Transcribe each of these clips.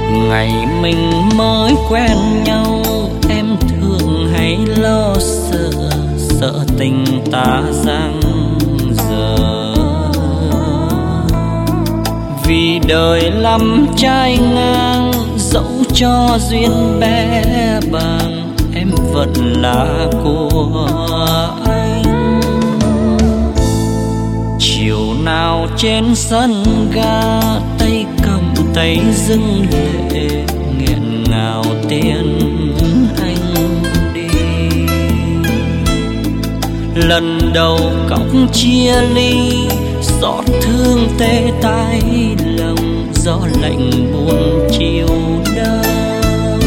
Ngày mình mới quen nhau, em thường hay lo sợ, sợ tình ta giang dở. Vì đời lắm trai ngang, dẫu cho duyên bé bàng, em vẫn là của anh. Chiều nào trên sân ga, tay cầm tay dưng lệ, nghẹn ngào tiếng anh đi. Lần đầu cóc chia ly, xót thương tê tái lòng, gió lạnh buồn chiều đông.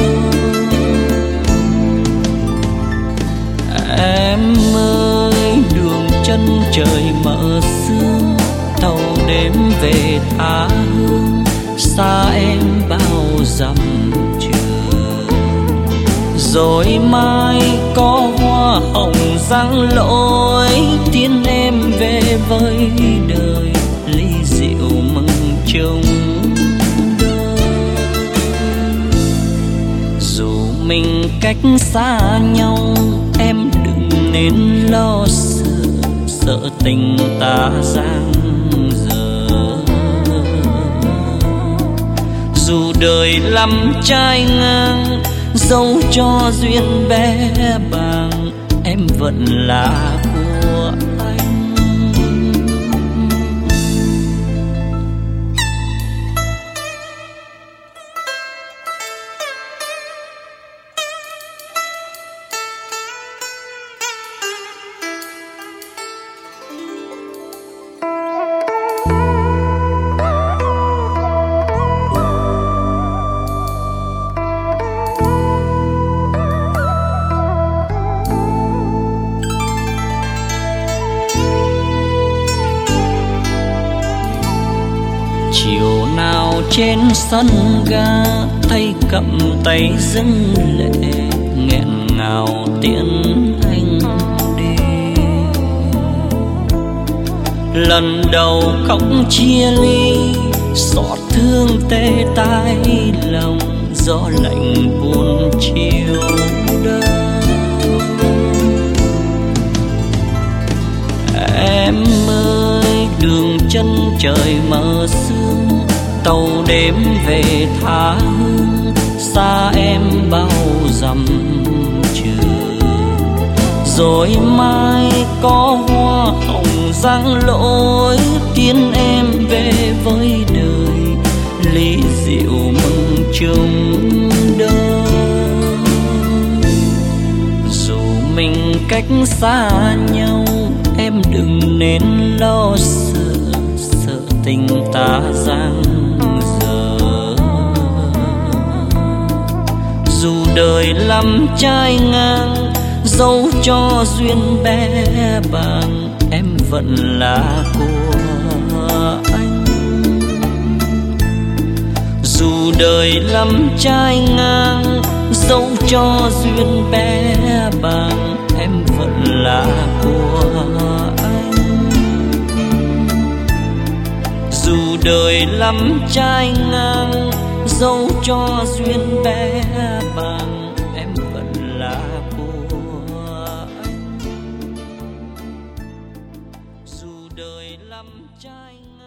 Em ơi đường chân trời mở sương, tàu đêm về tha hương, xa em bao dặm trường. Rồi mai có hoa hồng răng lối, tiến em về với đời, ly rượu mừng chung đôi. Dù mình cách xa nhau, em đừng nên lo sợ, sợ tình ta giang dở. Dù đời lắm trai ngang, dẫu cho duyên bé bàng, em vẫn là của anh. Chiều nào trên sân ga, tay cầm tay dưng lệ, nghẹn ngào tiễn anh đi. Lần đầu khóc chia ly, xót thương tê tái lòng, gió lạnh buồn chiều đông. Em ơi đường chân trời mở sương, tàu đêm về tha hương, xa em bao dặm trường. Rồi mai có hoa hồng răng lối, tiến em về với đời, ly rượu mừng chung đôi. Dù mình cách xa nhau, em đừng nên lo sợ, sợ tình ta giang dở. Dù đời lắm trai ngang, dẫu cho duyên bé bàng, em vẫn là của anh. Dù đời lắm trai ngang, dẫu cho duyên bé bàng, em vẫn là của anh. Dù đời lắm trai ngang, dẫu cho duyên bé bàng, em vẫn là của anh. Dù đời lắm trai ngang.